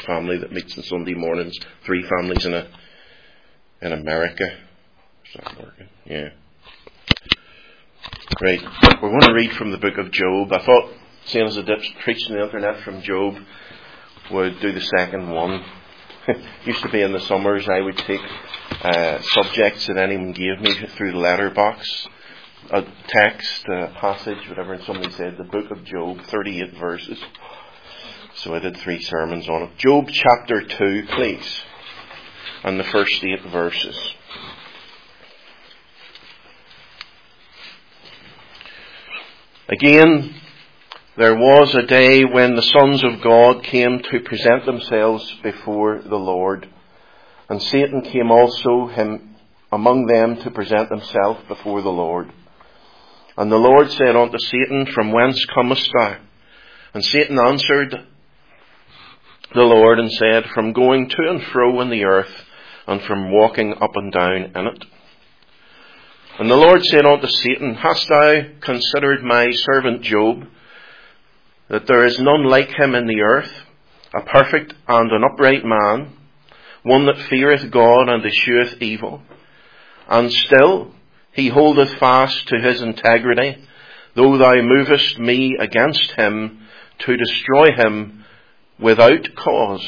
family that meets on Sunday mornings. 3 families in America. Is that working? Yeah. Right. We're going to read from the book of Job. I thought, seeing as I did preach on the internet from Job, would do the second one. Used to be in the summers, I would take subjects that anyone gave me through the letterbox, a text, a passage, whatever, and somebody said the book of Job, 38 verses. So I did 3 sermons on it. Job chapter 2, please, and the first 8 verses. Again, there was a day when the sons of God came to present themselves before the Lord, and Satan came also among them to present himself before the Lord. And the Lord said unto Satan, From whence comest thou? And Satan answered the Lord and said, From going to and fro in the earth, and from walking up and down in it. And the Lord said unto Satan, Hast thou considered my servant Job, that there is none like him in the earth, a perfect and an upright man, one that feareth God and escheweth evil? And still he holdeth fast to his integrity, though thou movest me against him to destroy him without cause.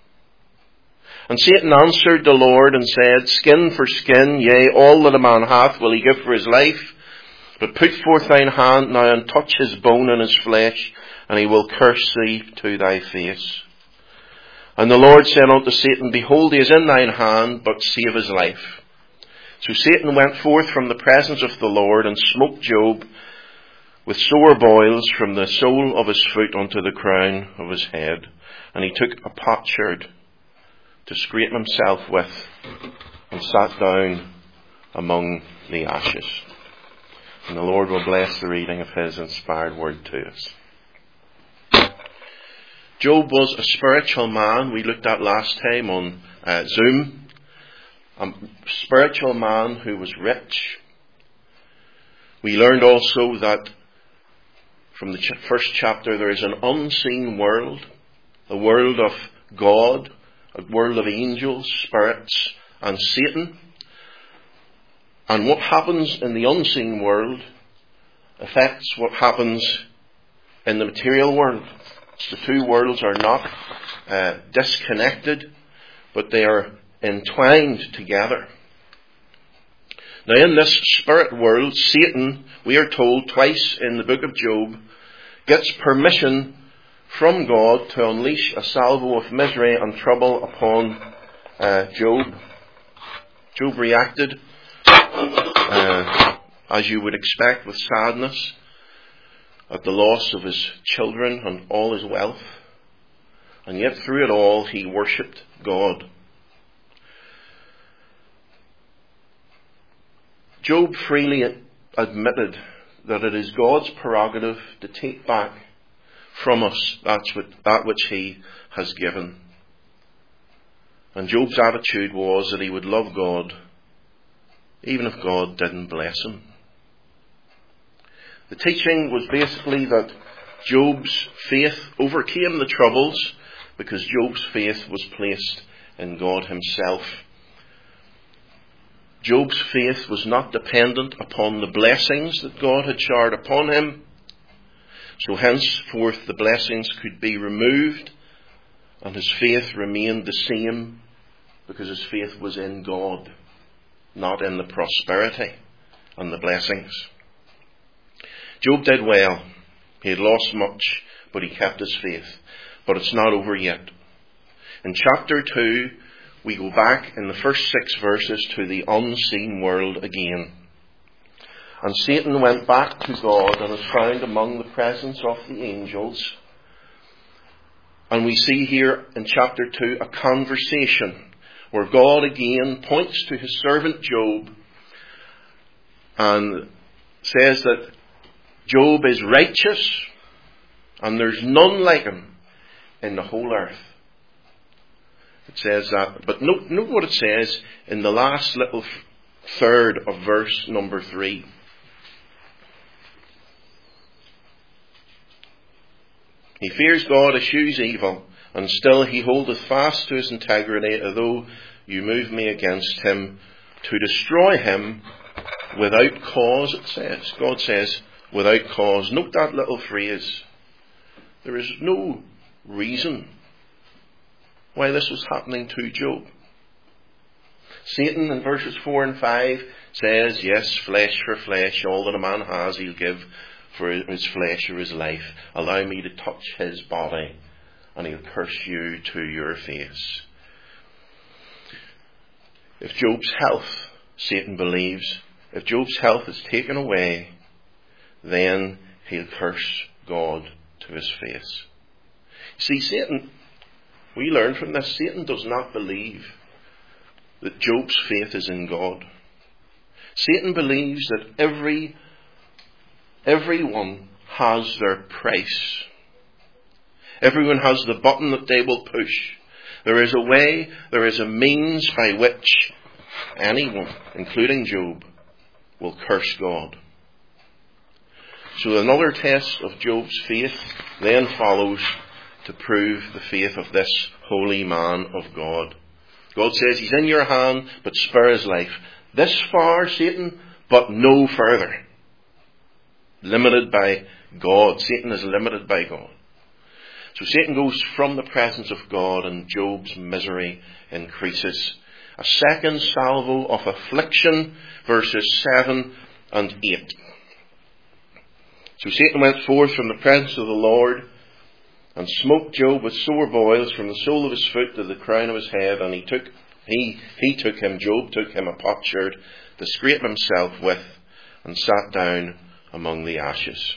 And Satan answered the Lord and said, Skin for skin, yea, all that a man hath will he give for his life. But put forth thine hand now and touch his bone and his flesh, and he will curse thee to thy face. And the Lord said unto Satan, Behold, he is in thine hand, but save his life. So Satan went forth from the presence of the Lord, and smote Job with sore boils from the sole of his foot unto the crown of his head. And he took a potsherd to scrape himself with, and sat down among the ashes. And the Lord will bless the reading of his inspired word to us. Job was a spiritual man. We looked at last time on Zoom. A spiritual man who was rich. We learned also that from the first chapter there is an unseen world, a world of God, a world of angels, spirits, and Satan. And what happens in the unseen world affects what happens in the material world. The 2 worlds are not disconnected, but they are entwined together. Now in this spirit world, Satan, we are told twice in the book of Job, gets permission from God to unleash a salvo of misery and trouble upon Job. Job reacted as you would expect, with sadness at the loss of his children and all his wealth. And yet through it all he worshipped God. Job freely admitted that it is God's prerogative to take back from us that which he has given. And Job's attitude was that he would love God even if God didn't bless him. The teaching was basically that Job's faith overcame the troubles because Job's faith was placed in God himself. Job's faith was not dependent upon the blessings that God had showered upon him. So henceforth the blessings could be removed and his faith remained the same because his faith was in God, not in the prosperity and the blessings. Job did well. He had lost much, but he kept his faith. But it's not over yet. In chapter 2, we go back in the first 6 verses to the unseen world again. And Satan went back to God and is found among the presence of the angels. And we see here in chapter 2 a conversation where God again points to his servant Job and says that Job is righteous and there's none like him in the whole earth. It says that, but note what it says in the last little third of verse number 3. He fears God, eschews evil, and still he holdeth fast to his integrity, although you move me against him to destroy him without cause, it says. God says, without cause. Note that little phrase. There is no reason why this was happening to Job. Satan in verses 4 and 5 says, yes, flesh for flesh, all that a man has he'll give for his flesh or his life. Allow me to touch his body, and he'll curse you to your face. If Job's health, Satan believes, if Job's health is taken away, then he'll curse God to his face. See, Satan, we learn from this, Satan does not believe that Job's faith is in God. Satan believes that everyone has their price. Everyone has the button that they will push. There is a way, there is a means by which anyone, including Job, will curse God. So another test of Job's faith then follows to prove the faith of this holy man of God. God says, he's in your hand, but spare his life. This far, Satan, but no further. Limited by God. Satan is limited by God. So Satan goes from the presence of God, and Job's misery increases. A second salvo of affliction, verses 7 and 8. So Satan went forth from the presence of the Lord, and smote Job with sore boils from the sole of his foot to the crown of his head, and Job took him a potsherd to scrape himself with, and sat down among the ashes.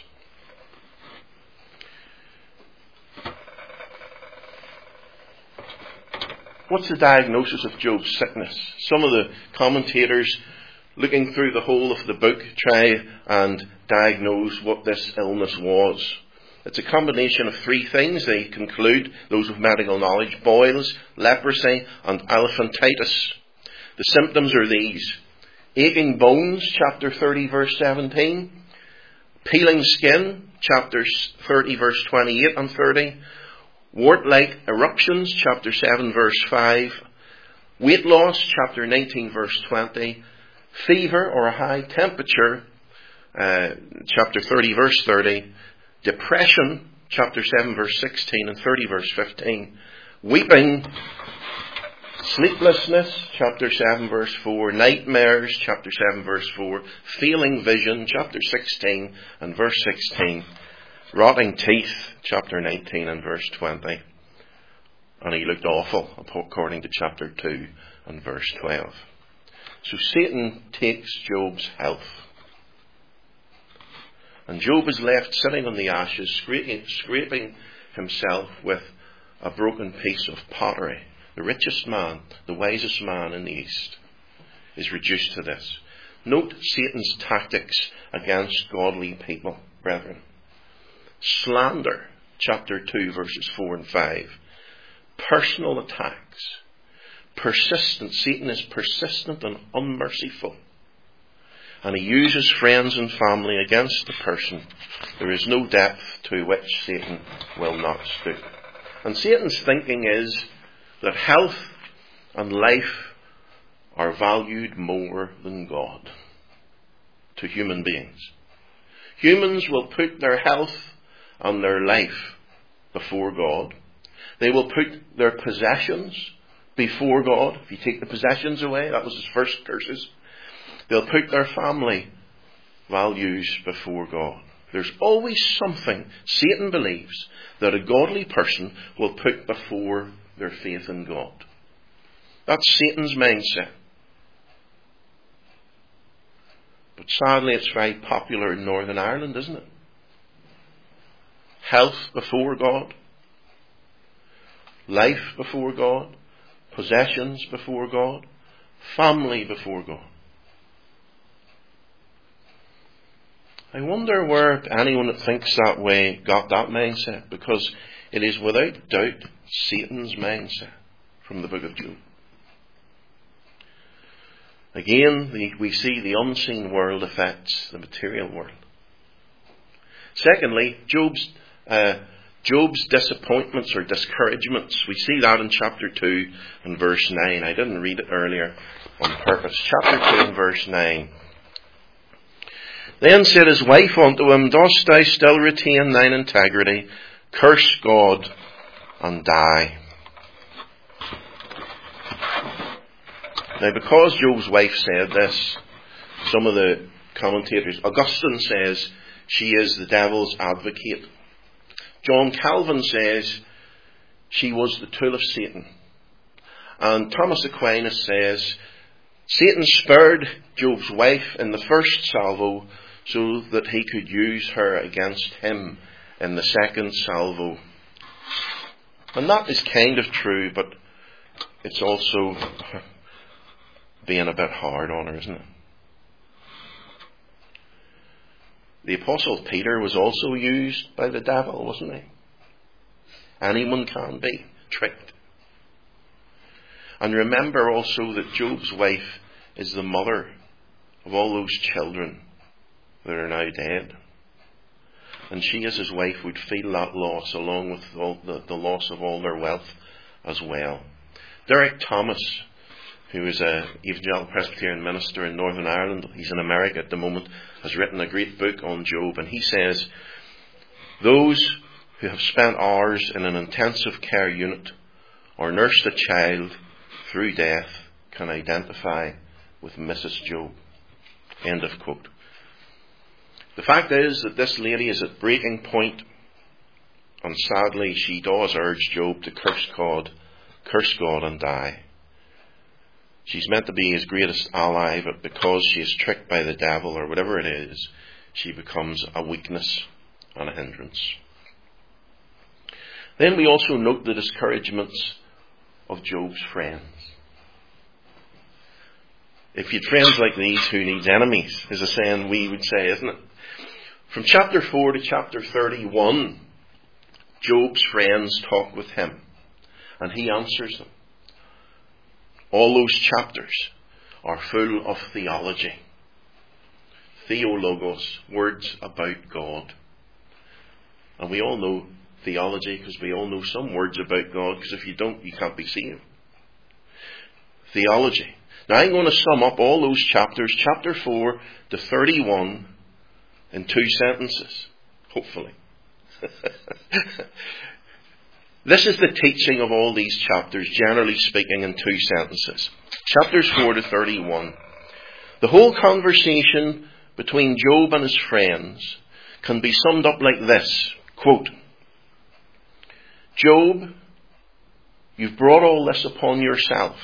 What's the diagnosis of Job's sickness? Some of the commentators, looking through the whole of the book, try and diagnose what this illness was. It's a combination of three things, they conclude, those with medical knowledge: boils, leprosy, and elephantitis. The symptoms are these: aching bones, chapter 30, verse 17; peeling skin, chapter 30, verse 28 and 30; wart-like eruptions, chapter 7, verse 5; weight loss, chapter 19, verse 20; fever or a high temperature, chapter 30, verse 30; depression, chapter 7, verse 16 and 30, verse 15; weeping, sleeplessness, chapter 7, verse 4; nightmares, chapter 7, verse 4; failing vision, chapter 16 and verse 16; rotting teeth, chapter 19 and verse 20. And he looked awful, according to chapter 2 and verse 12. So Satan takes Job's health. And Job is left sitting on the ashes, scraping himself with a broken piece of pottery. The richest man, the wisest man in the East, is reduced to this. Note Satan's tactics against godly people, brethren. Slander, chapter 2, verses 4 and 5. Personal attacks. Persistent. Satan is persistent and unmerciful. And he uses friends and family against the person. There is no depth to which Satan will not stoop. And Satan's thinking is that health and life are valued more than God to human beings. Humans will put their health and their life before God. They will put their possessions before God. If you take the possessions away, that was his first curses. They'll put their family values before God. There's always something Satan believes that a godly person will put before their faith in God. That's Satan's mindset. But sadly, it's very popular in Northern Ireland, isn't it? Health before God. Life before God. Possessions before God. Family before God. I wonder where anyone that thinks that way got that mindset, because it is without doubt Satan's mindset from the book of Job. Again, we see the unseen world affects the material world. Secondly, Job's Job's disappointments or discouragements, we see that in chapter 2 and verse 9. I didn't read it earlier on purpose. Chapter 2 and verse 9. Then said his wife unto him, Dost thou still retain thine integrity? Curse God and die. Now, because Job's wife said this, some of the commentators, Augustine says she is the devil's advocate. John Calvin says she was the tool of Satan. And Thomas Aquinas says Satan spared Job's wife in the first salvo so that he could use her against him in the second salvo. And that is kind of true, but it's also being a bit hard on her, isn't it? The Apostle Peter was also used by the devil, wasn't he? Anyone can be tricked. And remember also that Job's wife is the mother of all those children that are now dead. And she as his wife would feel that loss along with all the loss of all their wealth as well. Derek Thomas, who is an evangelical Presbyterian minister in Northern Ireland, he's in America at the moment, has written a great book on Job, and he says, those who have spent hours in an intensive care unit or nursed a child through death can identify with Mrs. Job. End of quote. The fact is that this lady is at breaking point, and sadly she does urge Job to curse God and die. She's meant to be his greatest ally, but because she is tricked by the devil or whatever it is, she becomes a weakness and a hindrance. Then we also note the discouragements of Job's friends. If you'd friends like these, who needs enemies, is a saying we would say, isn't it? From chapter 4 to chapter 31, Job's friends talk with him, and he answers them. All those chapters are full of theology. Theologos, words about God. And we all know theology because we all know some words about God, because if you don't, you can't be saved. Theology. Now I'm going to sum up all those chapters, chapter 4 to 31, in 2 sentences, hopefully. This is the teaching of all these chapters, generally speaking, in 2 sentences. Chapters 4 to 31. The whole conversation between Job and his friends can be summed up like this. Quote, Job, you've brought all this upon yourself.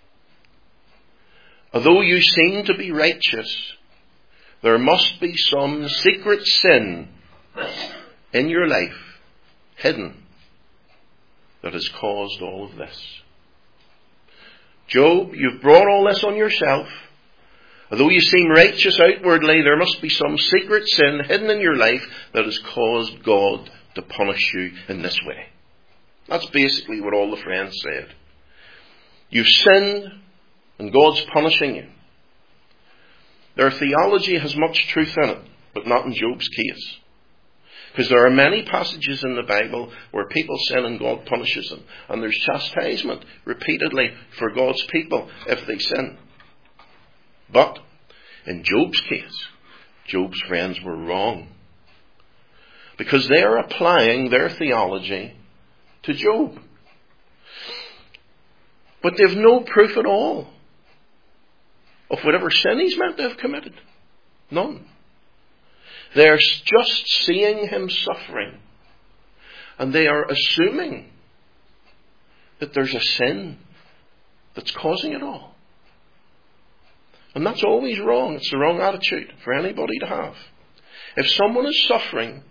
Although you seem to be righteous, there must be some secret sin in your life, hidden, that has caused all of this. Job, you've brought all this on yourself. Although you seem righteous outwardly, there must be some secret sin hidden in your life that has caused God to punish you in this way. That's basically what all the friends said. You've sinned and God's punishing you. Their theology has much truth in it, but not in Job's case. Because there are many passages in the Bible where people sin and God punishes them. And there's chastisement repeatedly for God's people if they sin. But in Job's case, Job's friends were wrong. Because they are applying their theology to Job. But they've no proof at all of whatever sin he's meant to have committed. None. They're just seeing him suffering. And they are assuming that there's a sin that's causing it all. And that's always wrong. It's the wrong attitude for anybody to have. If someone is suffering,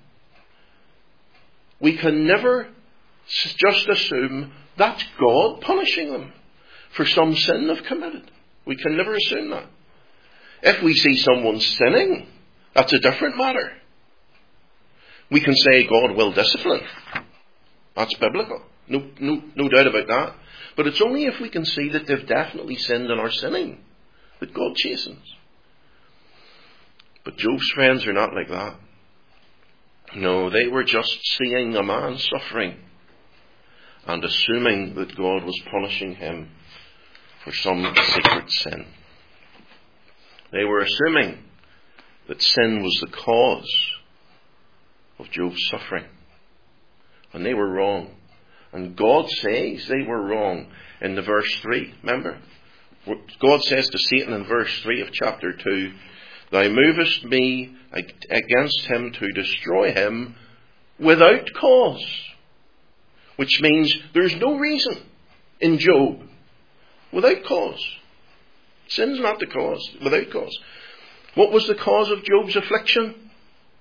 we can never just assume that's God punishing them for some sin they've committed. We can never assume that. If we see someone sinning, that's a different matter. We can say God will discipline. That's biblical. No doubt about that. But it's only if we can see that they've definitely sinned and are sinning that God chastens. But Job's friends are not like that. No, they were just seeing a man suffering and assuming that God was punishing him for some secret sin. They were assuming that sin was the cause of Job's suffering. And they were wrong. And God says they were wrong in the verse 3. Remember? God says to Satan in verse 3 of chapter 2, "Thou movest me against him to destroy him without cause." Which means there's no reason in Job. Without cause. Sin's not the cause. Without cause. What was the cause of Job's affliction?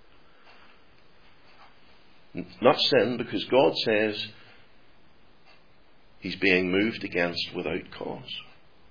Not sin, because God says he's being moved against without cause.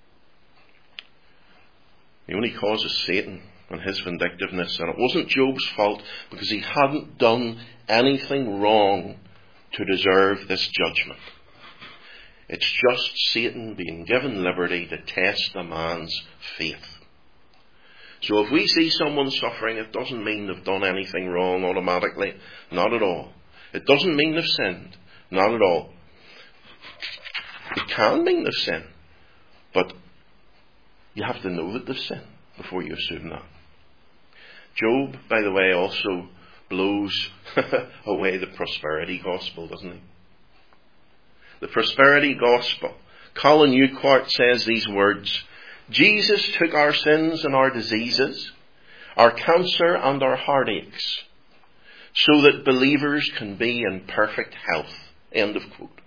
The only cause is Satan and his vindictiveness. And it wasn't Job's fault because he hadn't done anything wrong to deserve this judgment. It's just Satan being given liberty to test a man's faith. So if we see someone suffering, it doesn't mean they've done anything wrong automatically. Not at all. It doesn't mean they've sinned. Not at all. It can mean they've sinned. But you have to know that they've sinned before you assume that. Job, by the way, also blows away the prosperity gospel, doesn't he? The prosperity gospel. Colin Newquart says these words: "Jesus took our sins and our diseases, our cancer and our heartaches, so that believers can be in perfect health." End of quote.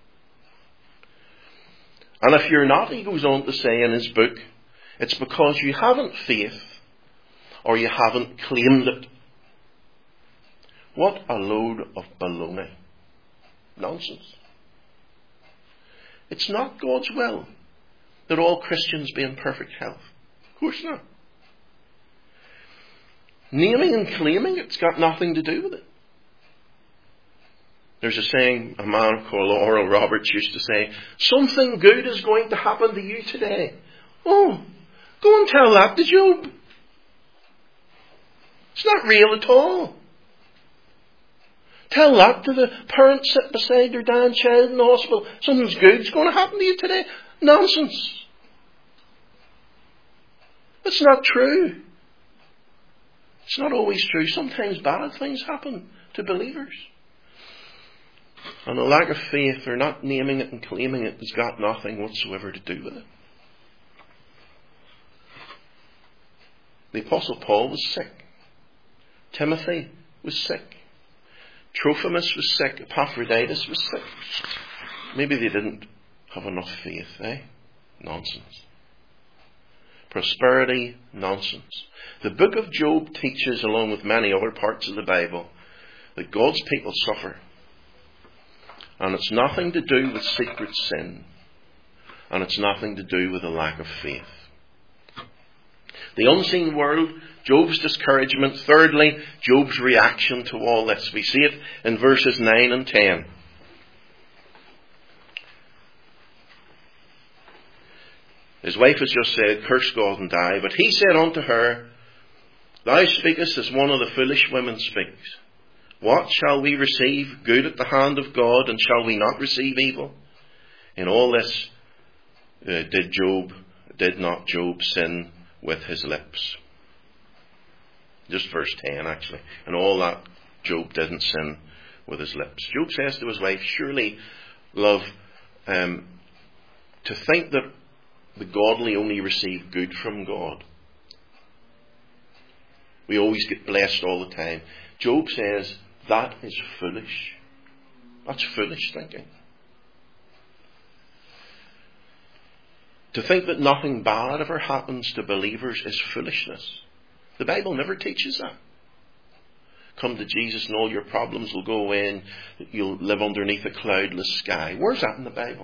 And if you're not, he goes on to say in his book, it's because you haven't faith or you haven't claimed it. What a load of baloney. Nonsense. It's not God's will that all Christians be in perfect health. Of course not. Naming and claiming it's got nothing to do with it. There's a saying a man called Oral Roberts used to say, "Something good is going to happen to you today." Oh, go and tell that to Job. It's not real at all. Tell that to the parents sitting beside their dying child in the hospital. Something's good's going to happen to you today. Nonsense. It's not true. It's not always true. Sometimes bad things happen to believers. And a lack of faith or not naming it and claiming it has got nothing whatsoever to do with it. The Apostle Paul was sick. Timothy was sick. Trophimus was sick. Epaphroditus was sick. Maybe they didn't have enough faith, eh? Nonsense. Prosperity, nonsense. The book of Job teaches, along with many other parts of the Bible, that God's people suffer. And it's nothing to do with secret sin. And it's nothing to do with a lack of faith. The unseen world, Job's discouragement. Thirdly, Job's reaction to all this. We see it in verses 9 and 10. His wife has just said, "Curse God and die." But he said unto her, "Thou speakest as one of the foolish women speaks. What shall we receive? Good at the hand of God, and shall we not receive evil?" In all this, did not Job sin with his lips? Just verse 10 actually. And all that, Job didn't sin with his lips. Job says to his wife, "Surely, love, to think that the godly only receive good from God. We always get blessed all the time." Job says that is foolish. That's foolish thinking. To think that nothing bad ever happens to believers is foolishness. The Bible never teaches that. Come to Jesus and all your problems will go away and you'll live underneath a cloudless sky. Where's that in the Bible?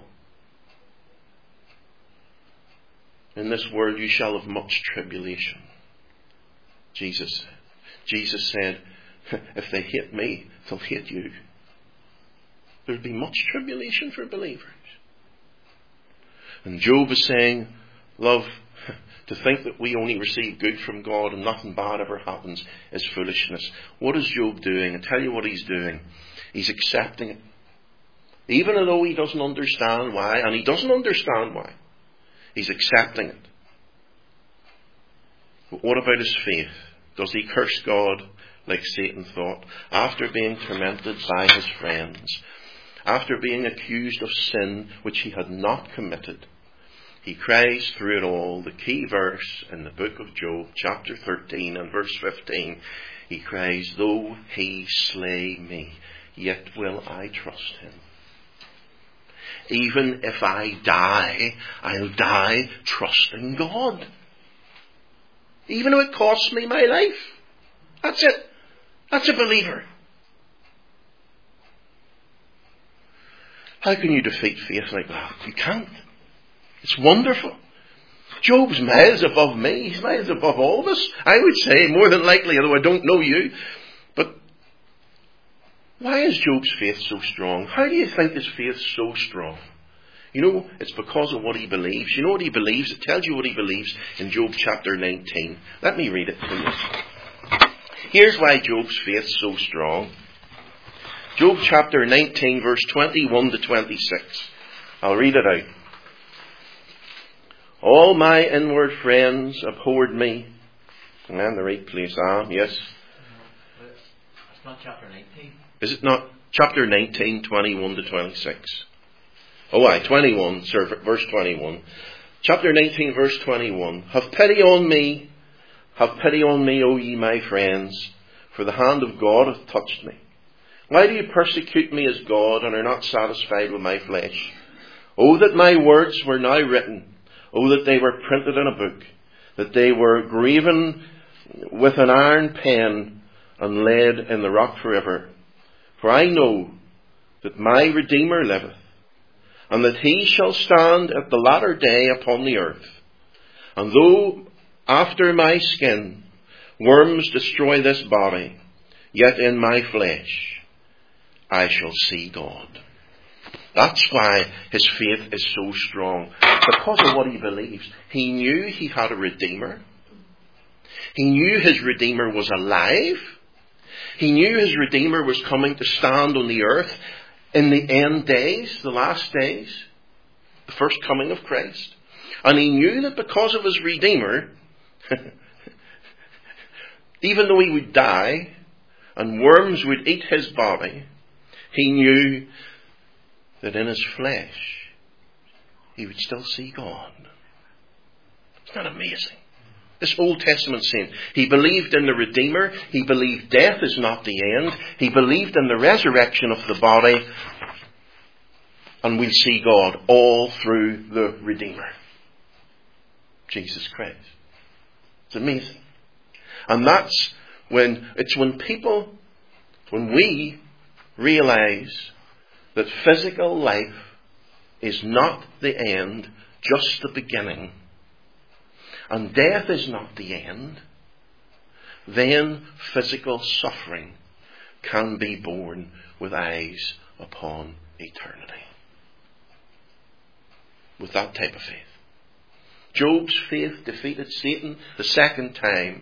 In this world you shall have much tribulation. Jesus said, if they hate me, they'll hate you. There'll be much tribulation for believers. And Job is saying, love, To think that we only receive good from God and nothing bad ever happens is foolishness. What is Job doing? I tell you what he's doing. He's accepting it. Even though he doesn't understand why, and he doesn't understand why, he's accepting it. But what about his faith? Does he curse God like Satan thought? After being tormented by his friends, after being accused of sin which he had not committed, he cries through it all, the key verse in the book of Job, chapter 13 and verse 15, he cries, though he slay me, yet will I trust him. Even if I die, I'll die trusting God. Even if it costs me my life. That's it. That's a believer. How can you defeat faith like that? You can't. It's wonderful. Job's miles above me. He's miles above all of us. I would say, more than likely, although I don't know you. But why is Job's faith so strong? How do you think his faith so strong? You know, it's because of what he believes. You know what he believes? It tells you what he believes in Job chapter 19. Let me read it to you. Here's why Job's faith is so strong. Job chapter 19, verse 21 to 26. I'll read it out. All my inward friends abhorred me. And the right place, yes. It's not chapter 19. Is it not? Chapter 19, 21 to 26. Oh, aye, 21, verse 21. Chapter 19, verse 21. Have pity on me, O ye my friends, for the hand of God hath touched me. Why do you persecute me as God, and are not satisfied with my flesh? Oh, that my words were now written. Oh, that they were printed in a book, that they were graven with an iron pen and laid in the rock forever. For I know that my Redeemer liveth, and that he shall stand at the latter day upon the earth. And though after my skin worms destroy this body, yet in my flesh I shall see God. That's why his faith is so strong. Because of what he believes. He knew he had a Redeemer. He knew his Redeemer was alive. He knew his Redeemer was coming to stand on the earth in the end days, the last days, the first coming of Christ. And he knew that because of his Redeemer, even though he would die and worms would eat his body, he knew that in his flesh he would still see God. Isn't that amazing? This Old Testament saint, he believed in the Redeemer, he believed death is not the end, he believed in the resurrection of the body, and we'll see God all through the Redeemer, Jesus Christ. It's amazing. And that's when we realize that physical life is not the end, just the beginning, and death is not the end, then physical suffering can be borne with eyes upon eternity. With that type of faith. Job's faith defeated Satan the second time.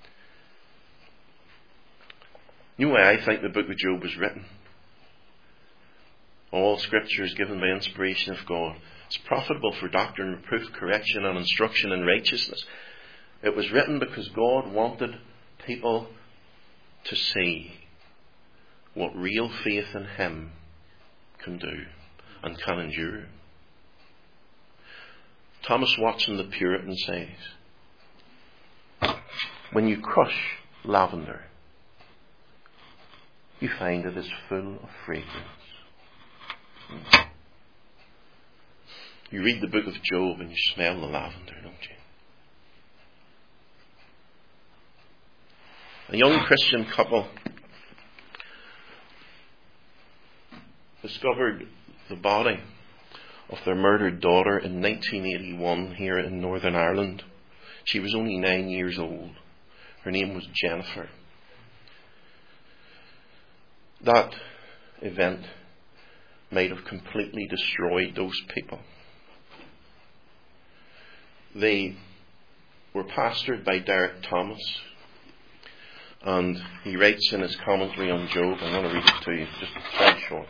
You know why I think the book of Job was written? All Scripture is given by inspiration of God. It's profitable for doctrine, reproof, correction, and instruction in righteousness. It was written because God wanted people to see what real faith in Him can do and can endure. Thomas Watson the Puritan says, when you crush lavender, you find it is full of fragrance. You read the book of Job and you smell the lavender, don't you? A young Christian couple discovered the body of their murdered daughter in 1981 here in Northern Ireland. She was only 9 years old. Her name was Jennifer. That event might have completely destroyed those people. They were pastored by Derek Thomas, and he writes in his commentary on Job, I'm going to read it to you, just very short.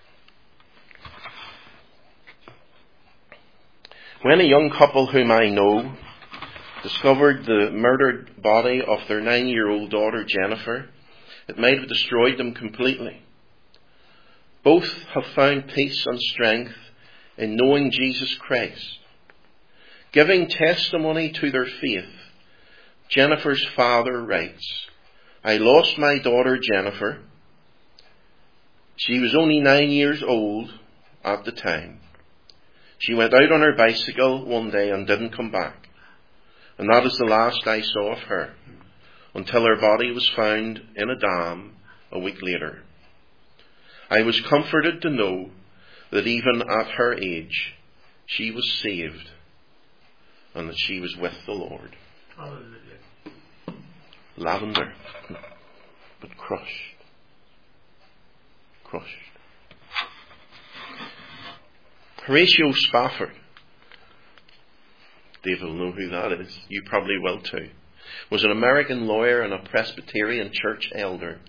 When a young couple whom I know discovered the murdered body of their 9-year-old daughter Jennifer, it might have destroyed them completely. Both have found peace and strength in knowing Jesus Christ. Giving testimony to their faith, Jennifer's father writes, I lost my daughter Jennifer. She was only 9 years old at the time. She went out on her bicycle one day and didn't come back. And that is the last I saw of her, until her body was found in a dam a week later. I was comforted to know that even at her age, she was saved and that she was with the Lord. Hallelujah. Lavender, but crushed. Crushed. Horatio Spafford, Dave will know who that is, you probably will too, was an American lawyer and a Presbyterian church elder.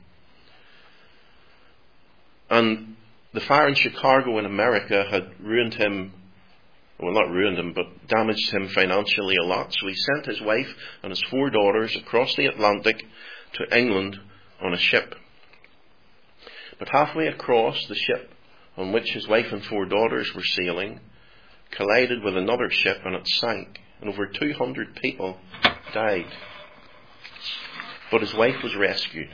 And the fire in Chicago in America had ruined him, well, not ruined him, but damaged him financially a lot. So he sent his wife and his 4 daughters across the Atlantic to England on a ship. But halfway across, the ship on which his wife and 4 daughters were sailing collided with another ship and it sank. And over 200 people died. But his wife was rescued.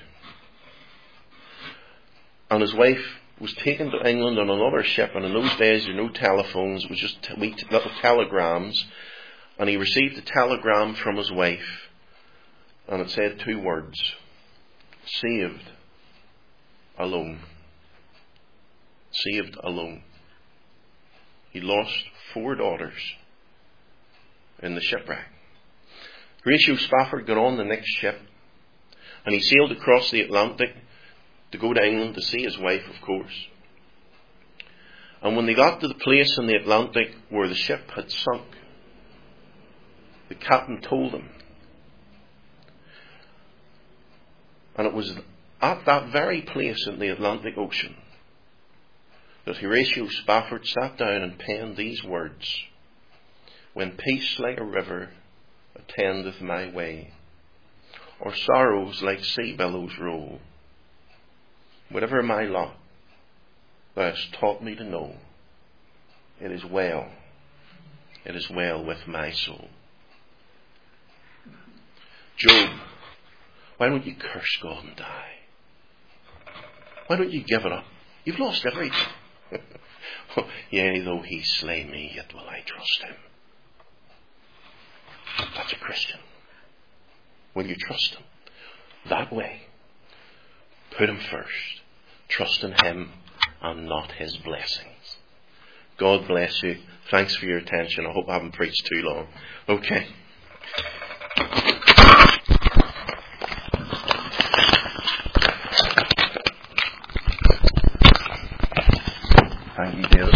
And his wife was taken to England on another ship, and in those days there were no telephones, it was just little telegrams, and he received a telegram from his wife, and it said 2 words, saved alone. Saved alone. He lost 4 daughters in the shipwreck. Horatio Spafford got on the next ship, and he sailed across the Atlantic to go to England to see his wife, of course. And when they got to the place in the Atlantic where the ship had sunk, the captain told him. And it was at that very place in the Atlantic Ocean that Horatio Spafford sat down and penned these words, when peace like a river attendeth my way, or sorrows like sea billows roll, whatever my lot, thou hast taught me to know, it is well with my soul. Job, why don't you curse God and die? Why don't you give it up? You've lost everything. Yea, though he slay me, yet will I trust him. That's a Christian. Will you trust him? That way. Put him first. Trust in him and not his blessings. God bless you. Thanks for your attention. I hope I haven't preached too long. Okay. Thank you, David.